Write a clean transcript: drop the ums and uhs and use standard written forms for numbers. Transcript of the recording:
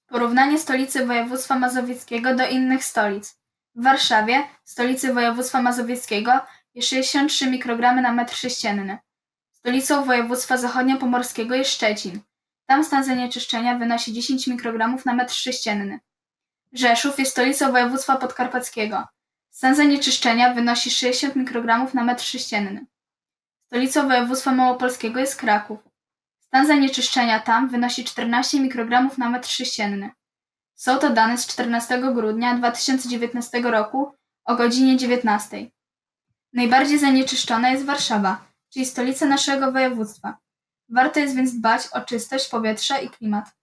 Porównanie stolicy województwa mazowieckiego do innych stolic. W Warszawie, stolicy województwa mazowieckiego, jest 63 mikrogramy na metr sześcienny. Stolicą województwa zachodniopomorskiego jest Szczecin. Tam stan zanieczyszczenia wynosi 10 mikrogramów na metr sześcienny. Rzeszów jest stolicą województwa podkarpackiego. Stan zanieczyszczenia wynosi 60 mikrogramów na metr sześcienny. Stolicą województwa małopolskiego jest Kraków. Stan zanieczyszczenia tam wynosi 14 mikrogramów na metr sześcienny. Są to dane z 14 grudnia 2019 roku o godzinie 19. Najbardziej zanieczyszczona jest Warszawa, czyli stolica naszego województwa. Warto jest więc dbać o czystość powietrza i klimat.